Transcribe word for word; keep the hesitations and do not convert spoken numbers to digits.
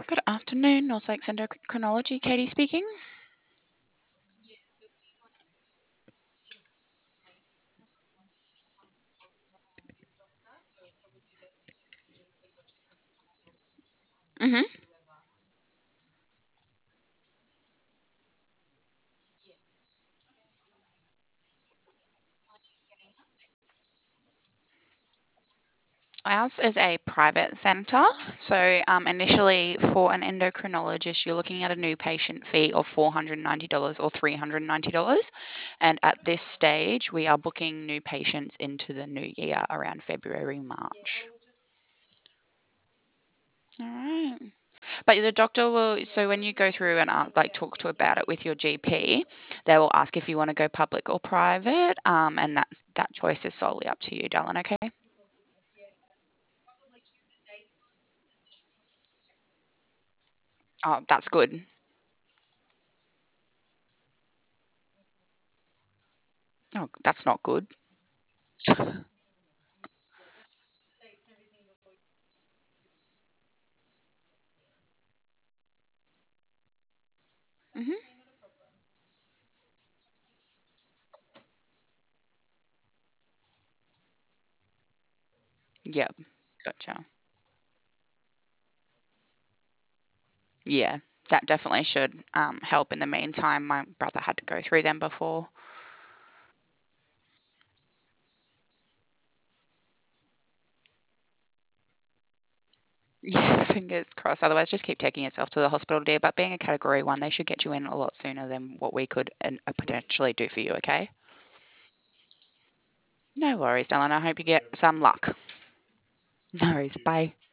Good afternoon, North Lakes Endocrinology. Katie speaking. hmm Ours is a private centre. So, um, initially, for an endocrinologist, you're looking at a new patient fee of four hundred ninety dollars or three hundred ninety dollars. And at this stage, we are booking new patients into the new year around February, March. All right. But the doctor will, so when you go through and uh, like talk to about it with your G P, they will ask if you want to go public or private, um, and that that choice is solely up to you, Dylan. Okay. Oh, that's good. Oh, that's not good. hmm Yep. Gotcha. Yeah, that definitely should um, help. In the meantime, my brother had to go through them before. Yeah, fingers crossed. Otherwise, just keep taking yourself to the hospital, dear. But being a category one, they should get you in a lot sooner than what we could and uh, potentially do for you. Okay. No worries, Dylan. I hope you get some luck. No worries. Bye.